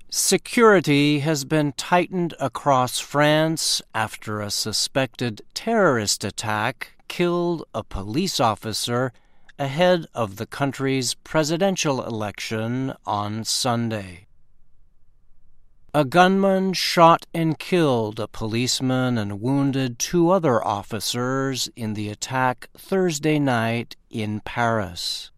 Security has been tightened across France after a suspected terrorist attack killed a police officer ahead of the country's presidential election on Sunday. A gunman shot and killed a policeman and wounded 2 other officers in the attack Thursday night in Paris.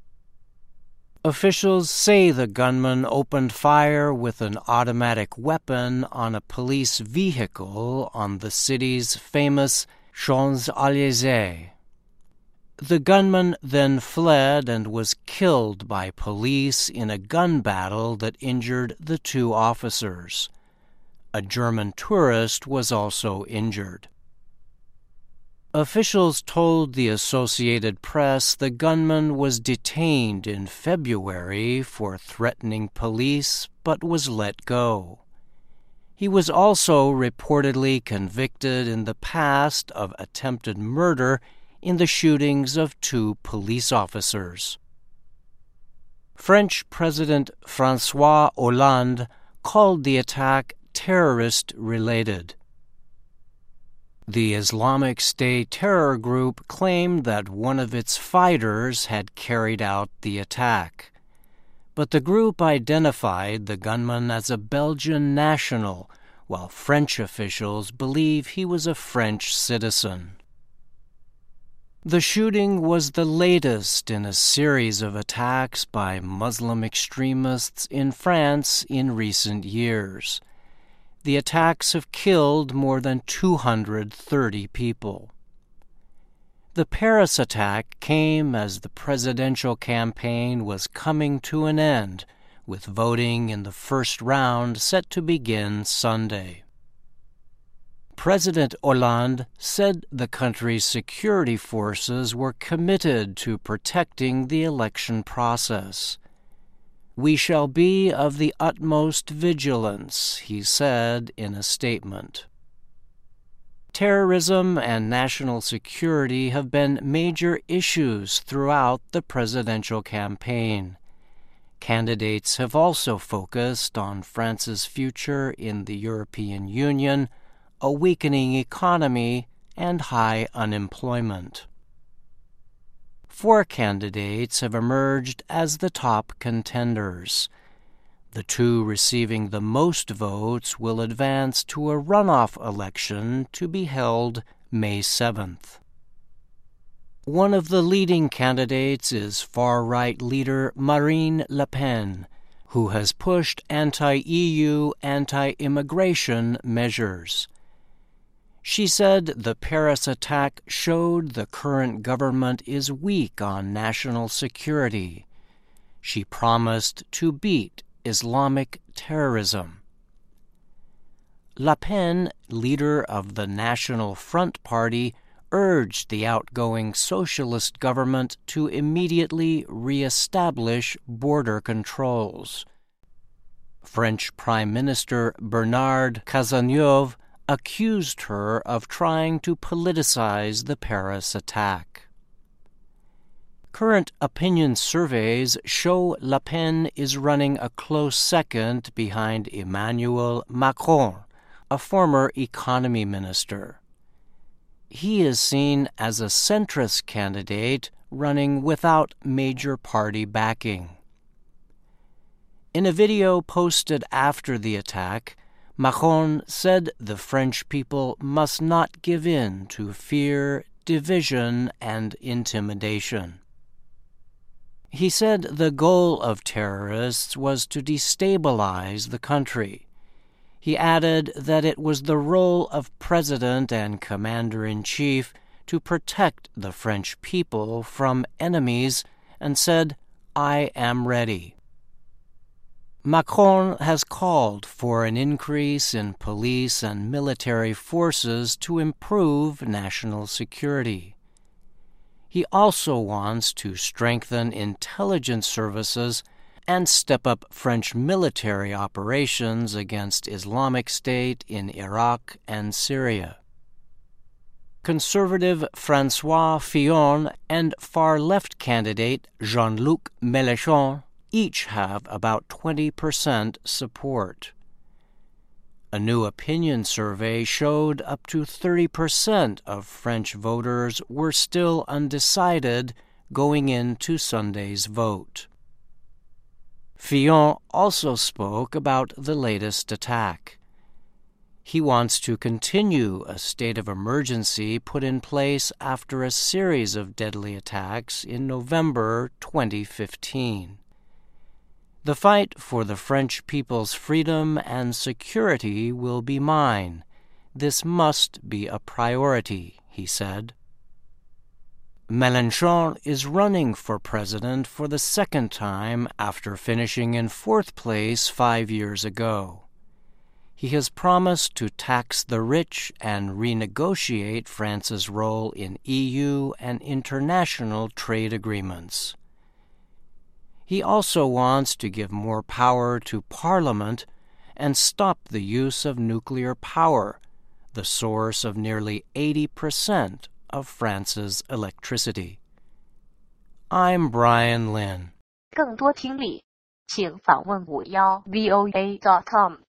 Officials say the gunman opened fire with an automatic weapon on a police vehicle on the city's famous Champs-Élysées. The gunman then fled and was killed by police in a gun battle that injured the 2 officers. A German tourist was also injured. Officials told the Associated Press the gunman was detained in February for threatening police but was let go. He was also reportedly convicted in the past of attempted murder in the shootings of 2 police officers. French President François Hollande called the attack terrorist-related. The Islamic State terror group claimed that one of its fighters had carried out the attack, but the group identified the gunman as a Belgian national, while French officials believe he was a French citizen. The shooting was the latest in a series of attacks by Muslim extremists in France in recent years. The attacks have killed more than 230 people. The Paris attack came as the presidential campaign was coming to an end, with voting in the first round set to begin Sunday. President Hollande said the country's security forces were committed to protecting the election process. "We shall be of the utmost vigilance," he said in a statement. Terrorism and national security have been major issues throughout the presidential campaign. Candidates have also focused on France's future in the European Union, a weakening economy, and high unemployment. 4 candidates have emerged as the top contenders. The 2 receiving the most votes will advance to a runoff election to be held May 7th. One of the leading candidates is far-right leader Marine Le Pen, who has pushed anti-EU, anti-immigration measures. She said the Paris attack showed the current government is weak on national security. She promised to beat Islamic terrorism. Le Pen, leader of the National Front Party, urged the outgoing socialist government to immediately re-establish border controls. French Prime Minister Bernard Cazeneuve accused her of trying to politicize the Paris attack. Current opinion surveys show Le Pen is running a close second behind Emmanuel Macron, a former economy minister. He is seen as a centrist candidate running without major party backing. In a video posted after the attack, Macron said the French people must not give in to fear, division, and intimidation. He said the goal of terrorists was to destabilize the country. He added that it was the role of President and Commander-in-Chief to protect the French people from enemies and said, "I am ready." Macron has called for an increase in police and military forces to improve national security. He also wants to strengthen intelligence services and step up French military operations against Islamic State in Iraq and Syria. Conservative François Fillon and far-left candidate Jean-Luc Mélenchon each have about 20% support. A new opinion survey showed up to 30% of French voters were still undecided going into Sunday's vote. Fillon also spoke about the latest attack. He wants to continue a state of emergency put in place after a series of deadly attacks in November 2015. The fight for the French people's freedom and security will be mine. This must be a priority, he said. Mélenchon is running for president for the second time after finishing in fourth place 5 years ago. He has promised to tax the rich and renegotiate France's role in EU and international trade agreements. He also wants to give more power to Parliament and stop the use of nuclear power, the source of nearly 80% of France's electricity. I'm Brian Lynn. 更多听力，请访问51voa.com。